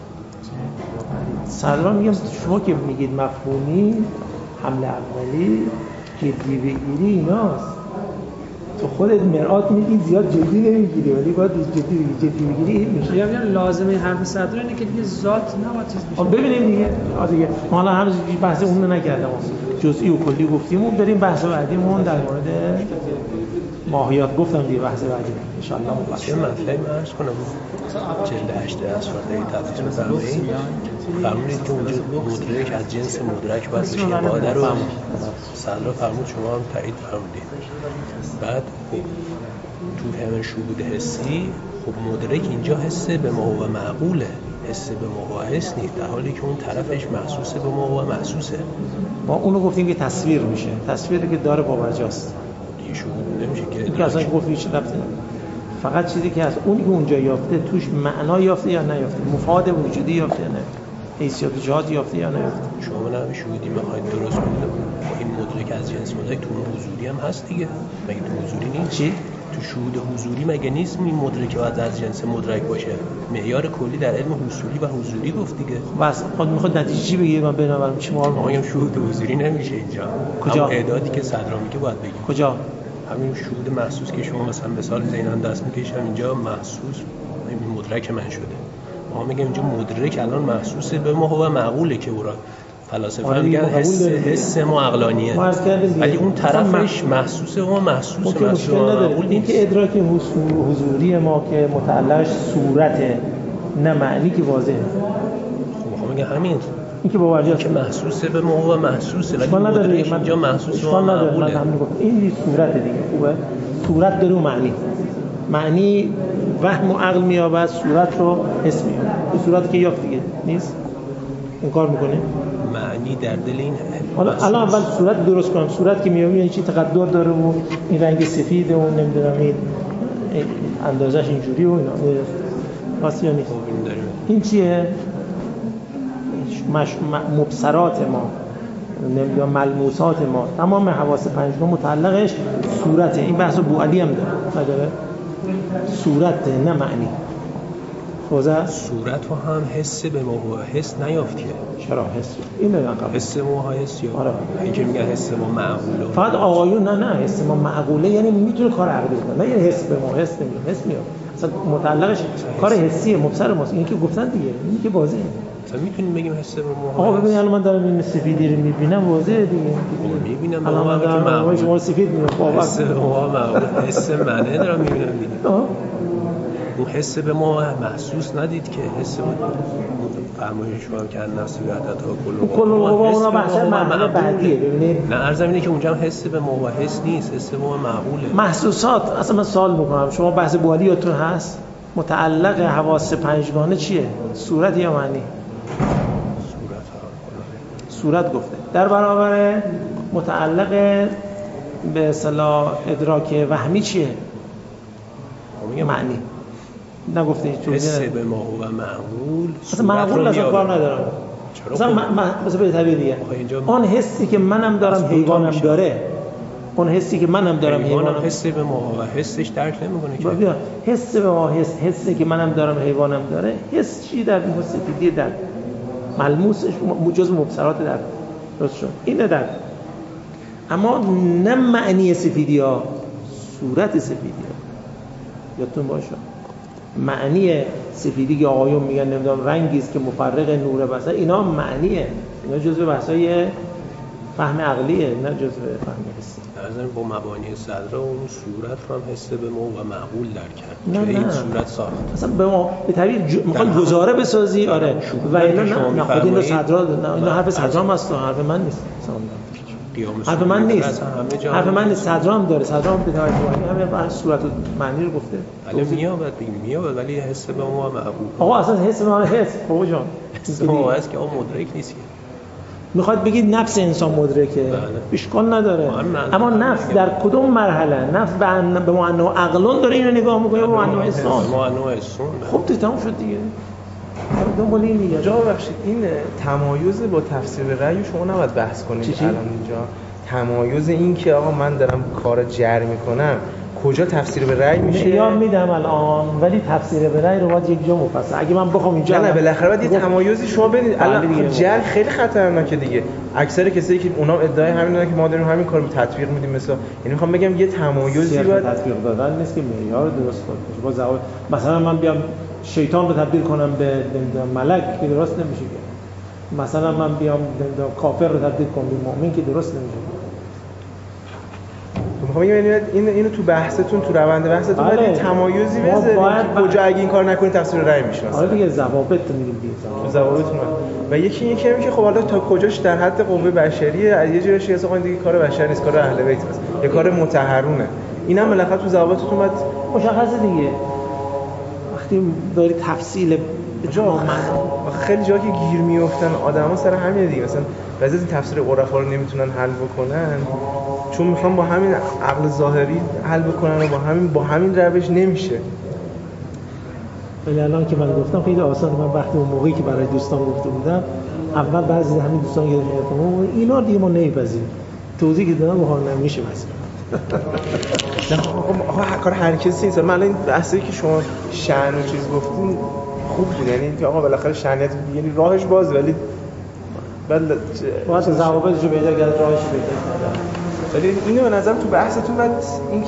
صدرا میگم شما که میگید مفهومی حمله اولی جدی بگیری ایناست. تو خودت مرآت میگی زیاد جدی نمیگیری ولی باید جدی بگیری میشه. یا لازمه حرف صدرا اینه که دیگه ذات نباید چیز بشه. ببینیم دیگه. ما حالا هنوز بحث اون رو نکردم. جزئی و کلی گفتیم. بریم بحث بعدیمون در مورد ماهیات گفتم دیگه. بحث بعدی ان شاء الله مفصل مطلبی عرض کنم. جلد 8 اسوارده تدریس مفاهیم فرمودید که اونجا مدرک از جنس مدرک باید بشه. ماده رو صدرا فرمود شما هم تایید فرمودید. بعد تو همین شهود حسی خب مدرک اینجا حسه به ما و معقوله، حسه به ما و حس نیست، در حالی که اون طرفش محسوسه به ما و محسوسه. ما اونو گفتیم که تصویر میشه. تصویری که داره باورجاست. دیگه شهود نمیشه که این که اصلا گفت هیچ ربطی نداره. فقط چیزی که از اون که اونجا یافته توش معنا یافته یا نیافته، مفاد وجودی یافته یا نه، حیثیت جهات یافته یا نیافته. شما نه شهودی میخواید درست کنید این مدرک از جنس مدرک تو حضوری هم هست دیگه. مگه تو حضوری نیست؟ چی؟ تو شهود حضوری مگه نیست این مدرک باید از جنس مدرک باشه؟ معیار کلی در علم حصولی و حضوری گفت دیگه. بس خود میخواد نتیجه چی بگه؟ من بنابراین چی مال ما میگم شهود حضوری نمیشه اینجا. کجا؟ همون اعدادی که صدرا میگه باید بگیم. کجا؟ همین شهود محسوس که شما مثال زینان دست میکشم اینجا محسوس این مدرک من شده. ما میگیم اینجا مدرک الان محسوسه به ما و معقوله که اورا فلاسفه میگن حس ما عقلانیه، ولی اون طرفش محسوسه و محسوس مشکل نداره. این که ادراک حضوری ما که متعلقش صورت نه معنی که واضحه. خب میگه همین این که باورجاست که محسوسه به ما و محسوسه، ولی مدرک اینجا محسوس و معقوله. این صورت دیگه خوبه. صورت داره معنی وهم و عقل میابد، صورت رو حس میابد. این صورت که یافت دیگه نیست اون کار میکنه. معنی در دل این حالا الان اول صورت درست کنم. صورت که میابی یعنی چی؟ تقدر داره و این رنگ سفیده و نمیدونم این اندازش اینجوری و اینا واسه یا نیست. این چیه؟ مبصرات ما، نمیدونم ملموسات ما، تمام حواس پنجگانه متعلقش صورته. این بحث بوعلی هم داره. صورت نه معنی. صورت رو هم حس به ما حس نیافتیه. چرا حس؟ این نگاه حس ما حس یا آره. این که میگن حس ما معقوله. فقط آقایون نه حس ما معقوله یعنی میتونه کار عقلی کنه. نه یعنی حس به ما حس نمیاد. حس میاد. اصلا متعلقش کار حسیه، مبصر ماست. این که گفتن دیگه. این که واضحه. مثلا میتونیم بگیم حس به ما. آقا ببین الان من دارم این سفیدی رو میبینم واضحه دیگه. میبینم الان من دارم شما سفید میبینم. حس ما معقول. حس معنی دارم میبینم دیگه. اون حس به ما محسوس ندید که حس فرمایش شما که نفس وحدت ها کل القوا اونا بحث معقول بعدیه. ببینید نه عرضم اینه که اونجا هم حس به ما و حس نیست، حس ما معقوله. محسوسات اصلا من سوال میکنم شما بحث بوالی یادتون هست؟ متعلق حواس پنجگانه چیه؟ صورت یا معنی؟ صورت گفته. در برابر متعلق به اصطلاح ادراک وهمی چیه؟ معنی. نگفته هیچ چیزی. حس به ما و معقول. اصلا معقول اصلا کار ندارم. مثلا مثلا به تعبیر دیگه اون حسی که منم دارم حیوانم داره، اون حسی که منم دارم حیوانم حس به ما و حسش درک نمیکنه که حس به ما حسی که منم دارم حیوانم داره، حس چی در سفیدی در ملموسش جز مبصرات در درست شد اینه در، اما نه معنی سفیدی ها، صورت سفیدی ها یادتون باشه. معنی سفیدی که آقایون میگن نمیدونم رنگی است که مفرق نور بصر، اینا معنیه، اینا جزء بحثای فهم عقلیه نه جزء فهم حسی. مثلا با مبانی صدرا اون صورت رو هم حس به ما و معقول درک کرد که این صورت ساخت. مثلا به ما به تعبیر میخواد گزاره بسازی آره و اینا نه خود اینو صدرا نه اینا حرف صدرا هست، حرف من نیست. حرف من نیست. حرف من نیست. صدرا هم داره. صدرا هم به تعبیر همه صورت و معنی رو گفته. ولی میاد ولی حس به ما و معقول. آقا اصلا حس به ما حس بابا جان. ما هست که اون مدرک نیست. میخواد بگید نفس انسان مدرکه، اشکال نداره، اما نفس در کدوم مرحله؟ نفس به معنی عقلون داره اینو نگاه میکنه، به معنی انسان. خب تو تموم شد دیگه. دنبال این دیگه. جا ببخشید این تمایز با تفسیر رأی شما نباید بحث کنید الان اینجا. تمایز این که آقا من دارم کار جر میکنم کجا تفسیر به رأی میشه؟ معیار میدم الان، ولی تفسیر به رأی رو باید یک جا مفصل. اگه من بخوام اینجا نه بالاخره باید یه تمایزی شما بدید. الان جر خیلی خطرناکه دیگه. اکثر کسایی که اونا ادعای همین دارن که ما داریم همین کارو تطبیق میدیم مثلا، یعنی میخوام بگم یه تمایزی باید تطبیق دادن نیست که معیار درست کنه. با زوال مثلا من بیام شیطان رو تبدیل کنم به ملک که درست نمیشه که. مثلا من بیام کافر رو تبدیل کنم به مؤمن که درست نمیشه. میخوام بگم اینو تو بحثتون تو روند بحثتون باید تمایزی بذارید کجا اگه این کار نکنید تفسیر رأی میشناسه. آره دیگه ضوابط میگیم دیگه. ضوابطتون و یکی هم که خب حالا تا کجاش در حد قوه بشریه، یه جوریش هست آقا دیگه کار بشر نیست، کار اهل بیت است، یه کار مطهرونه. اینم بالاخره تو ضوابطتون باید مشخصه دیگه. وقتی داری تفصیل جا خیلی جا که گیر میافتن آدما سر همین دیگه، مثلا بعضی از این تفسیر عرفا رو نمیتونن حل بکنن چون میخوان با همین عقل ظاهری حل بکنن و با همین روش نمیشه. ولی الان که من گفتم خیلی آسانه. من وقتی اون موقعی که برای دوستان گفته بودم اول بعضی همین دوستان گفتن اینا دیگه ما نمیپذیریم، توضیح که دادم بخوام نمیشه مثلا نه آقا کار هر کسی نیست. من الان این بحثی که شما شأن و چیز گفتین خوب بود، یعنی اینکه آقا بالاخره شأنیت یعنی راهش بازه، ولی واسه ضوابطش رو پیدا کرد، راهش پیدا کرد. ولی اینو به نظرم تو بحثتون بعد این